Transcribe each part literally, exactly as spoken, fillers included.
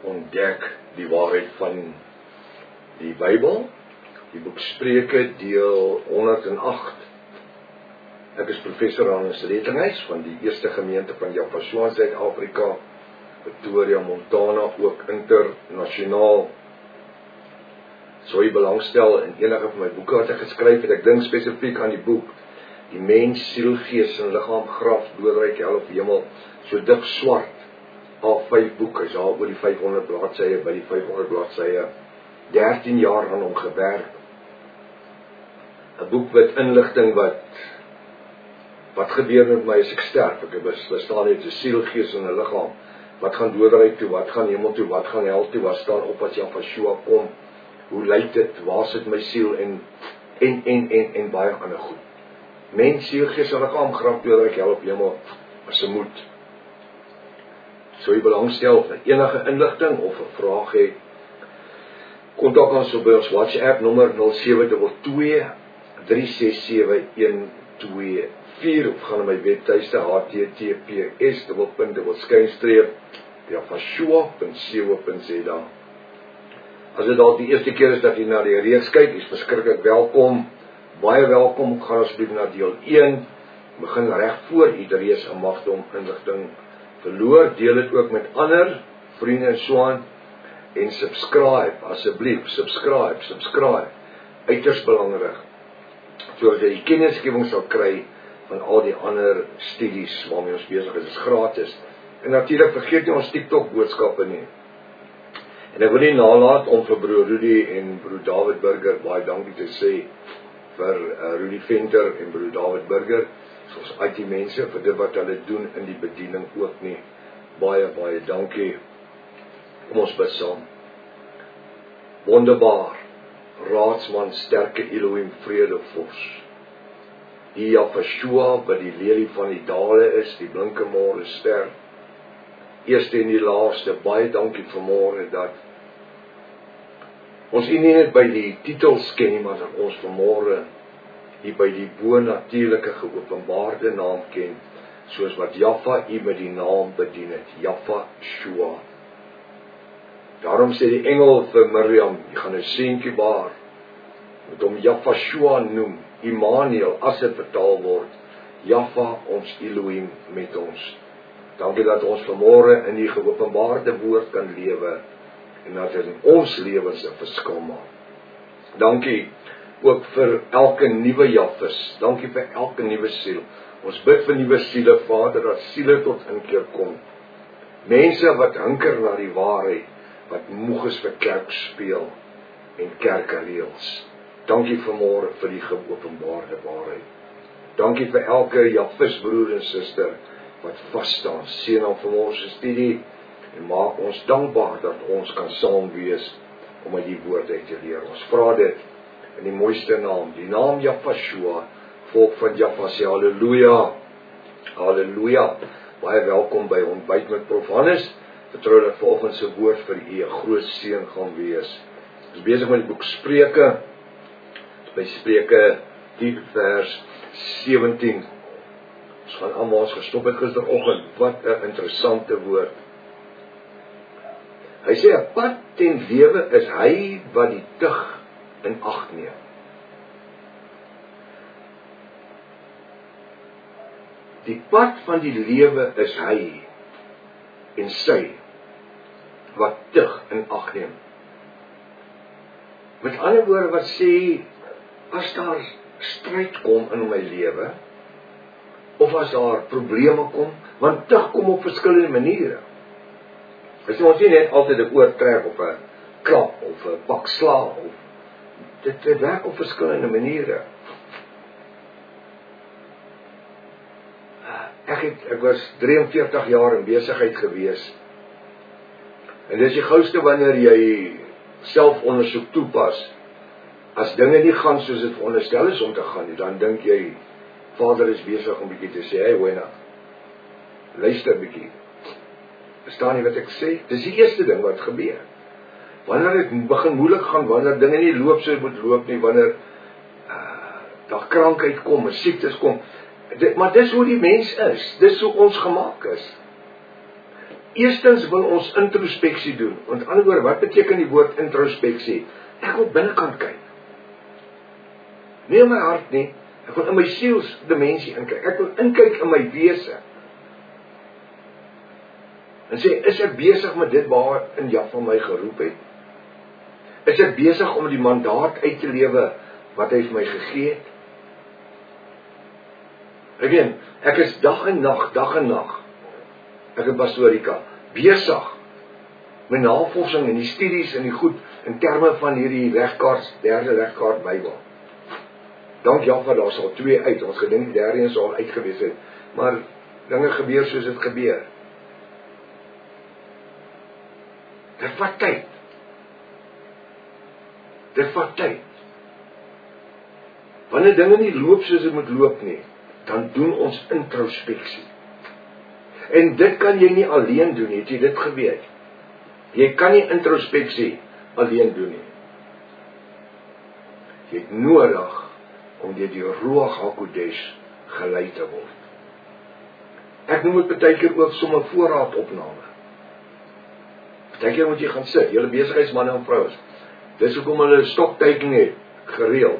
ontdek die waarheid van die Bybel, die boek Spreuke deel honderd en agt. Ek is professor aan ons Redinghuis van die eerste gemeente van Japasua in Suid-Afrika, Pretoria, Montana, ook internasionaal. So jy belangstel in enige van my boeke wat ek geskryf het, ek dink spesifiek aan die boek, die mens, siel, gees en liggaam, graf, doodryk, hel of hemel, so dik swart, al vyf boeke, is al oor die vyfhonderd bladsye, by die vyfhonderd bladsye, dertien jaar aan hom gewerk. 'n boek met inligting wat, wat gebeur met my as ek sterf, ek bestaan uit 'n siel, gees en 'n liggaam, wat gaan doodryk toe, wat gaan hemel toe, wat gaan hel toe, wat staan op as Japasua kom, hoe lyk dit, waar sit my siel, en, en, en, en, en baie ander goed. Mens, siel, gees en liggaam, graf, doodryk, hel of hemel, as 'n moed. So jy belangstel vir enige inligting of 'n vraag het, kontak ons op by ons WhatsApp nommer nul sewe twee twee, drie ses sewe, een twee vier of gaan na my webtuiste h t t p s dubbelpunt dubbel skynstreep japasua punt co punt z a. As dit dalk die eerste keer is dat jy na die reeks kyk, is beskiklik welkom, baie welkom, gaan asseblief na deel een, begin reg voor u die reeks en mag om inligting verloor, deel dit ook met ander vriende en so aan, en subscribe, asseblief, subscribe, subscribe, uiters belangrik, sodat jy die kennisgewing sal kry van al die ander studies waarmee ons besig is, is gratis. En natuurlik vergeet nie ons TikTok boodskappe nie. En ek wil nie nalaat om vir broer Rudy en broer David Burger baie dankie te sê vir uh, Rudy Venter en broer David Burger, soos I T mense, vir dit wat hulle doen in die bediening ook nie. Baie, baie dankie. Kom ons bid saam. Wonderbaar, raadsman, sterke Elohim, vredevors. Die Japasua, wat die lelie van die dale is, die blinke môre ster. Eerste en die laaste, baie dankie vanmôre dat ons nie net by die titels ken nie, maar dat ons vanmôre hier by die bo-natuurlike geopenbaarde naam ken, soos wat Jaffa u met die naam bedien het, Japasua. Daarom sê die engel vir Miriam, jy gaan 'n seentjie baar, met hom Japasua noem, Immanuel, as dit vertaal word, Jaffa, ons Elohim met ons. Dankie dat ons vanmôre in die geopenbaarde woord kan lewe, en dat dit in ons lewens 'n verskil maak. Dankie ook vir elke nuwe Jaffis, dankie vir elke nuwe siel. Ons bid vir nuwe siele, Vader, dat siele tot inkeer kom. Mense wat hinker na die waarheid, wat moeg is vir kerkspeel en kerkereëls. Dankie vanmôre vir die geopenbaarde waarheid. Dankie vir elke Jaffis broer en suster wat vas staan. Seën hom vanmôre se studie en maak ons dankbaar dat ons kan saam wees om uit die woord uit te leer. Ons vra dit in die mooiste naam, die naam Japasua, volk van Jaffa sê halleluja, halleluja. Baie welkom by ontbyt met Prof Hannes. Vertrou dat vanoggend se woord vir u 'n groot seën gaan wees. Ons is besig met die boek Spreuke, by Spreuke tien vers sewentien. Ons gaan almal ons gestop het gisteroggend, wat 'n interessante woord. Hy sê 'n pad ten lewe is hy wat die tug in ag neem. Die pad van die lewe is hy en sy wat tug in ag neem. Met ander woorde wat sê, as daar stryd kom in my lewe, of as daar probleme kom, want tug kom op verskillende maniere. As ons nie net altyd 'n oortrek of 'n klap of 'n pak slaag of dit, dit werk op verskillende maniere. Ek het ek was drie en veertig jaar in besigheid gewees. En dis die gouste wanneer jy selfondersoek toepas. As dinge nie gaan soos dit veronderstel is om te gaan nie, dan dink jy Vader is besig om bietjie te sê, hey Wena, luister bietjie. Verstaan jy wat ek sê? Dis die eerste ding wat gebeur. Wanneer dit begin moeilik gaan, wanneer dinge nie loop soos moet loop nie, wanneer uh, daar krankheid kom, siektes kom, dit, maar dis hoe die mens is, dis hoe ons gemaak is. Eerstens wil ons introspeksie doen. Want ander woorde, wat beteken die woord introspeksie? Ek wil binnekant kyk. Nie in my hart nie, ek wil in my sielsdimensie inkyk. Ek wil inkyk in my wese. En sê, is ek besig met dit waarin Jahwe my geroep het? Is ek besig om die mandaat uit te lewe wat hy vir my gegee het? Ek weet, ek is dag en nag, dag en nag, ek is pastorika, besig met navorsing en die studies en die goed, in terme van hierdie legkaart, derde legkaart Bybel. Dank Jahwe, daar is al twee uit, ons gedink die derde een sal uitgewees het, maar dinge gebeur soos dit gebeur. Dit vat tyd. Dit vat tyd. Wanneer dinge nie loop soos dit moet loop nie, dan doen ons introspeksie. En dit kan jy nie alleen doen, het jy dit geweet? Jy kan nie introspeksie alleen doen nie. Jy het nodig om deur die Ruach HaKodesh gelei te word. Ek noem dit baie keer ook sommer voorraadopname. Baie keer moet jy gaan sit, julle besigheidsmanne en vrouens. Dis hoekom hulle 'n stokteiking het, gereeld.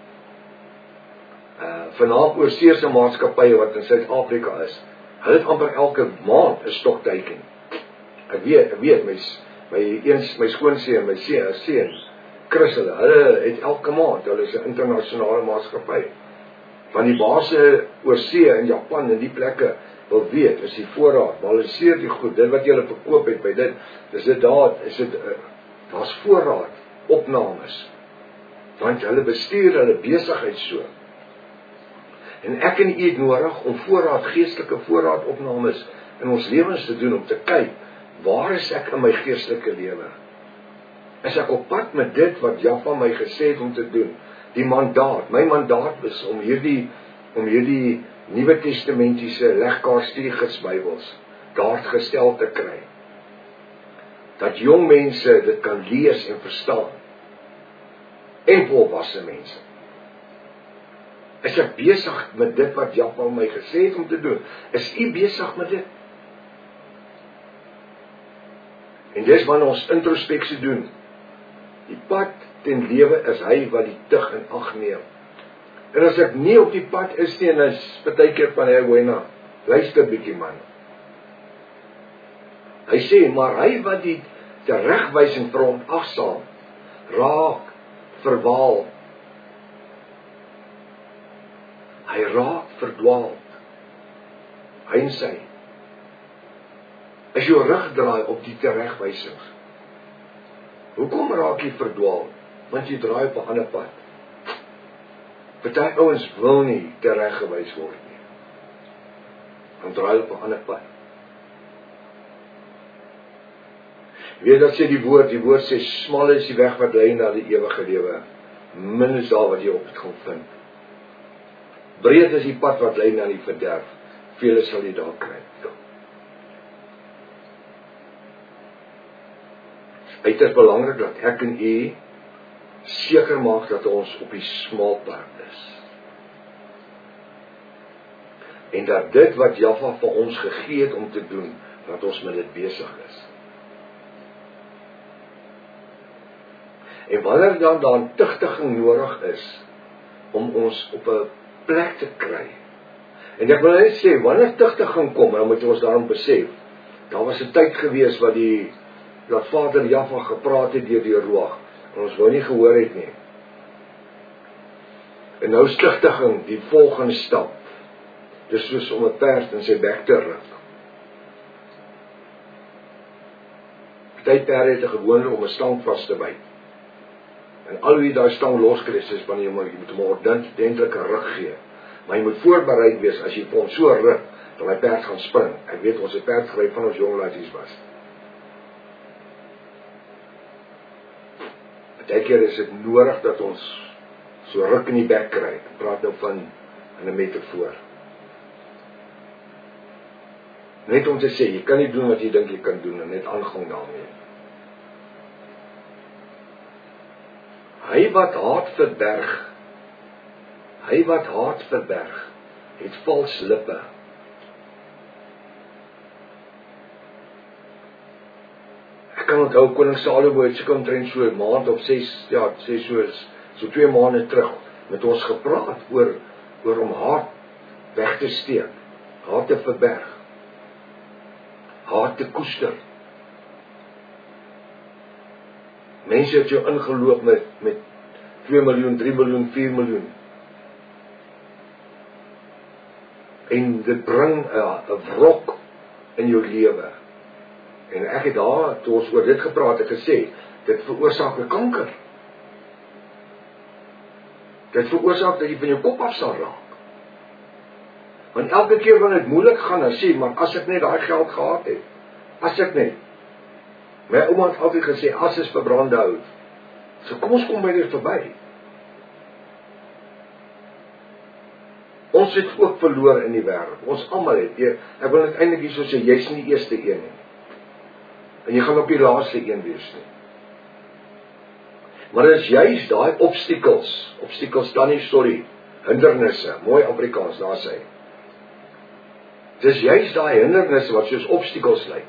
Uh, Vanaand oorseese maatskappye wat in Suid-Afrika is, hulle het amper elke maand 'n stokteiking. Ek weet, ek weet, my, my, eens, my skoonseun, my seun, seun, Chris, hulle, hulle het elke maand, hulle is 'n internasionale maatskappy. Van die base oorsee in Japan en die plekke wil weet, is die voorraad, maar hulle seer die goed, dit wat julle verkoop het by dit, dis dit daar, is dit, uh, daar's voorraad, opnames, want hulle bestuur hulle besigheid so. En ek en u het nodig om voorraad, geestelike voorraadopnames in ons lewens te doen, om te kyk, waar is ek in my geestelike lewe? Is ek op pad met dit wat Jahwe my gesê het om te doen? Die mandaat, my mandaat is om hierdie, om hierdie Nuwe Testamentiese legkaart studiegids Bybels daar gestel te kry. Dat jong mense dit kan lees en verstaan. En volwasse mense. Is ek besig met dit wat Jahwe my gesê het om te doen? Is u besig met dit? En dis wanneer ons introspeksie doen. Die pad ten lewe is hy wat die tug in ag neem. En as ek nie op die pad is nie, en is baie keer van hy Wena, luister bietjie man. Hy sê, maar hy wat die teregwysing verontagsaam, raak, verwaal. Hy raak verdwaal. Hy en sy. As jou rug draai op die teregwysings. Hoekom raak jy verdwaal? Want jy draai op 'n ander pad. Party ouens wil nie tereggewys word nie. Dan draai op 'n ander pad. Jy weet dat sê die woord, die woord sê, smal is die weg wat lei na die ewige lewe. Min is daar wat jy op het gaan vind. Breed is die pad wat lei na die verderf. Vele sal jy daar kry. Het is belangrik dat ek en u seker maak dat ons op die smal pad is. En dat dit wat Jahwe vir ons gegee het om te doen, dat ons met dit besig is. En wanneer dan daar 'n tugtiging nodig is om ons op 'n plek te kry. En ek wil net sê, wanneer tugtiging kom, dan moet ons daarom besef, daar was 'n tyd gewees wat die dat Vader Jahwe gepraat het deur die Ruach, en ons wou nie gehoor het nie. En nou is tugtiging die volgende stap. Dis soos om 'n perd in sy bek te ruk. Party perde het 'n gewoonte om 'n stang vas te byt. En al wie daai stang loskry, is wanneer jy moet hom 'n ordentlike ruk gee. Maar jy moet voorberei wees as jy vir hom so ruk, dat hy perd gaan spring. Ek weet ons het perd gery van ons jong laasies was. Baie keer is dit nodig dat ons so ruk in die bek kry. Ek praat nou van in 'n metafoor. Net om te sê, jy kan nie doen wat jy dink jy kan doen, en net aangaan daarmee. Hy wat haat verberg, hy wat haat verberg, het vals lippe. kan onthou koning Salomo het seker omtrent so 'n maand of ses, ja, sê so so twee maande terug met ons gepraat oor oor om haat weg te steek, haat te verberg, haat te koester. Mense het jou ingeloop met met twee miljoen, drie miljoen, vier miljoen. En dit bring 'n wrok in jou lewe. En ek het daar, toe ons oor dit gepraat het, gesê, dit veroorsaak 'n kanker. Dit veroorsaak dat jy van jou kop af sal raak. Want elke keer wanneer dit moeilik gaan, dan sê, maar as ek net daai geld gehad het, as ek net, my ouma het altyd gesê, as is verbrande hout. So kom ons kom by dit verby. Ons het ook verloor in die wêreld. Ons almal het. Ek wil net eintlik hierso sê, jy's nie die eerste een nie. En jy gaan ook die laaste een wees nie. Maar dit is juist daai obstacles, obstacles dan nie, sorry, hindernisse, mooi Afrikaans, daar sê. Dit is juist daai hindernisse wat soos obstacles lyk.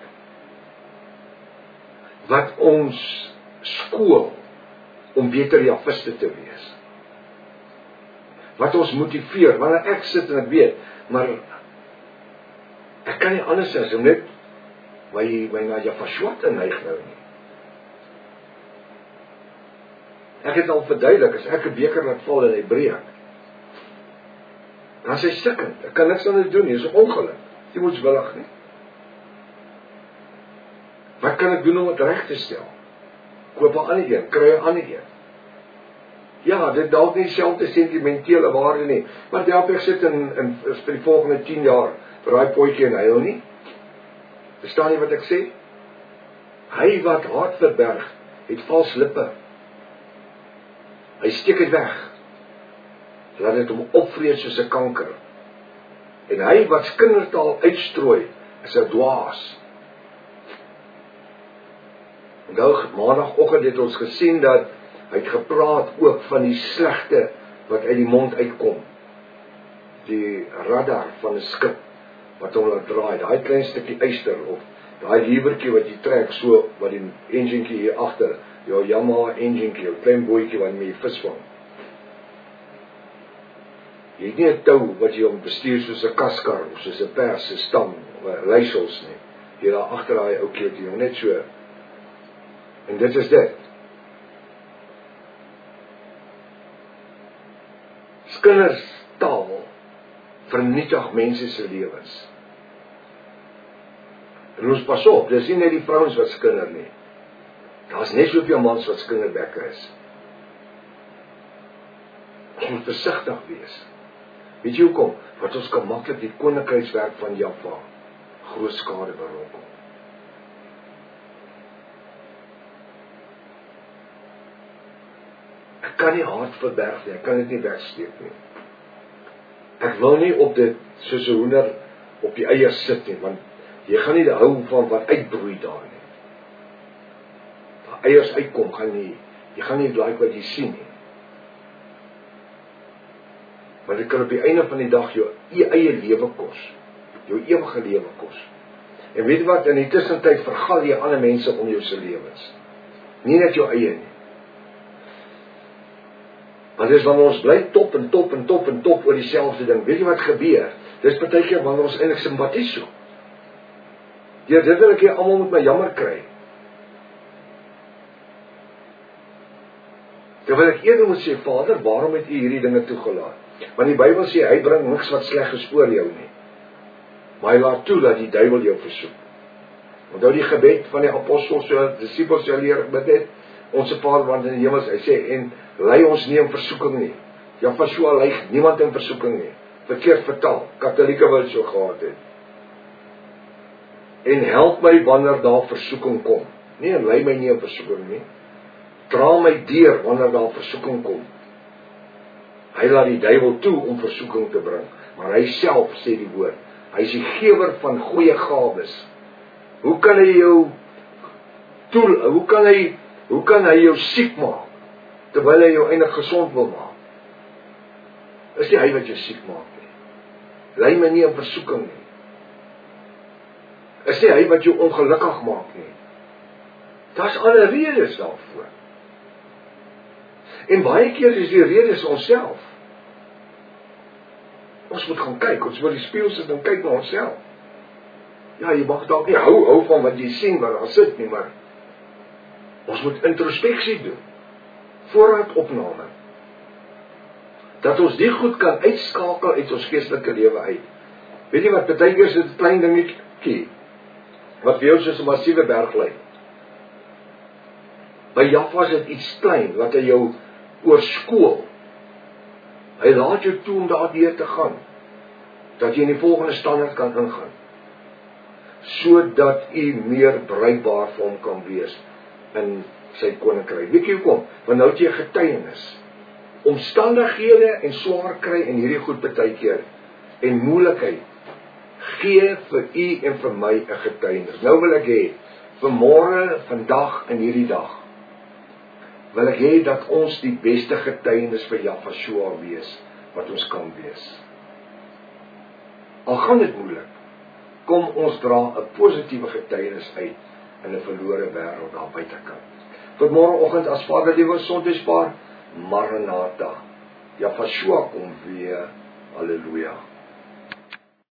Wat ons skool om beter javiste te wees. Wat ons motiveer, wanneer ek sit en ek weet, maar ek kan nie anders as om net my, my na Javashua te neig nou nie. Ek het al verduidelik, as ek 'n beker laat val en hy breek, dan is hy stikkend, ek kan niks aan dit doen nie, is 'n ongeluk, jy moet willig nie. Wat kan ek doen om dit reg te stel? Koop 'n ander een, kry 'n ander een. Ja, dit dalk nie dieselfde sentimentele waarde nie, maar die help ek sit in, in vir die volgende tien jaar, vir daai potjie en huil nie. Verstaan jy wat ek sê? Hy wat haat verberg, het vals lippe. Hy steek dit weg. Laat dit hom opvreet soos 'n kanker. En hy wat kindertaal uitstrooi, is 'n dwaas. Nou, maandagoggend het ons gesien dat hy het gepraat ook van die slegte wat uit die mond uitkom. Die radar van 'n skip wat hom laat draai, daai klein stukkie yster of daai liewertjie wat jy trek so, wat die enjinkie hier agter, jou Yamaha enjinkie, jou klein bootjie wat jy vis vang. Jy het nie 'n tou wat jy om bestuur soos 'n kaskar of soos 'n pers, 'n stam, leisels nie. Jy daar agter daai ouetjie wat jy net so. En dit is dit. Kinders taal vernietig mense se lewens. En ons pas op, dis nie net die vrouens wat skinder nie. Daar's net soveel mans wat skinderbekke is. Ons moet versigtig wees. Weet jy hoekom? Want ons kan maklik die koninkrykswerk van Java groot skade berokken. Ek kan nie haat verberg nie, ek kan dit nie wegsteek nie. Ek wil nie op dit soos 'n hoender op die eiers sit nie, want jy gaan nie hou van wat uitbroei daar nie. Waar eiers uitkom, gaan nie, jy gaan nie like wat jy sien nie. Maar dit kan op die einde van die dag jou eie lewe kos, jou ewige lewe kos. En weet wat, in die tussentyd vergal jy ander mense om jou se lewens. Nie net jou eie nie. Want dis wanneer ons bly top en top en top en top oor dieselfde ding. Weet jy wat gebeur? Dis partykeer wanneer ons eintlik simpatie soek. Deur dit wil ek jy almal moet my jammer kry. Terwyl ek eerder moet sê, Vader, waarom het U hierdie dinge toegelaat? Want die Bybel sê, hy bring niks wat sleg is oor jou nie. Maar hy laat toe dat die duiwel jou versoek. Onthou die gebed van die apostels, so disippels jou leer gebid het, Onse Vader wat in die hemels, hy sê, en lei ons nie in versoeking nie. Javashua lei niemand in versoeking nie. Verkeerd vertaal, Katolieke wil so gehad het. En help my wanneer daar versoeking kom. Nee, lei my nie in versoeking nie. Dra my deur wanneer daar versoeking kom. Hy laat die duiwel toe om versoeking te bring, maar hy self sê die woord. Hy is die gewer van goeie gawes. Hoe kan hy jou toe, hoe kan hy Hoe kan hy jou siek maak, terwyl hy jou eintlik gesond wil maak? Is nie hy wat jou siek maak nie. Lei my nie in versoeking nie. Is nie hy wat jou ongelukkig maak nie. Daar's alle redes daarvoor. En baie keer is die redes onsself. Ons moet gaan kyk, ons moet die spieël sit en kyk na onsself. Ja, jy mag dalk nie hou hou van wat jy sien waar daar sit nie, maar ons moet introspeksie doen. Voorraadopname. Dat ons die goed kan uitskakel uit ons geestelike lewe uit. Weet jy wat, baie keer is dit 'n klein dingetjie wat vir jou soos 'n massiewe berg lyk. By Jaffa is dit iets klein wat hy jou oorskool. Hy laat jou toe om daardeur te gaan, dat jy in die volgende standaard kan ingaan, sodat u meer bruikbaar vir hom kan wees in sy koninkryk. Weet jy hoekom? Want nou het jy 'n getuienis. Omstandighede en swaar kry en hierdie goed baie keer en moeilikheid gee vir u en vir my 'n getuienis. Nou wil ek hê vir môre, vandag en hierdie dag wil ek hê dat ons die beste getuienis vir Jaffa wees wat ons kan wees. Al gaan dit moeilik, kom ons dra 'n positiewe getuienis uit in 'n verlore wêreld daar buitekant. Vir môreoggend as Vader die Sondagspaar, Maranatha. Jaffa kom weer. Halleluja.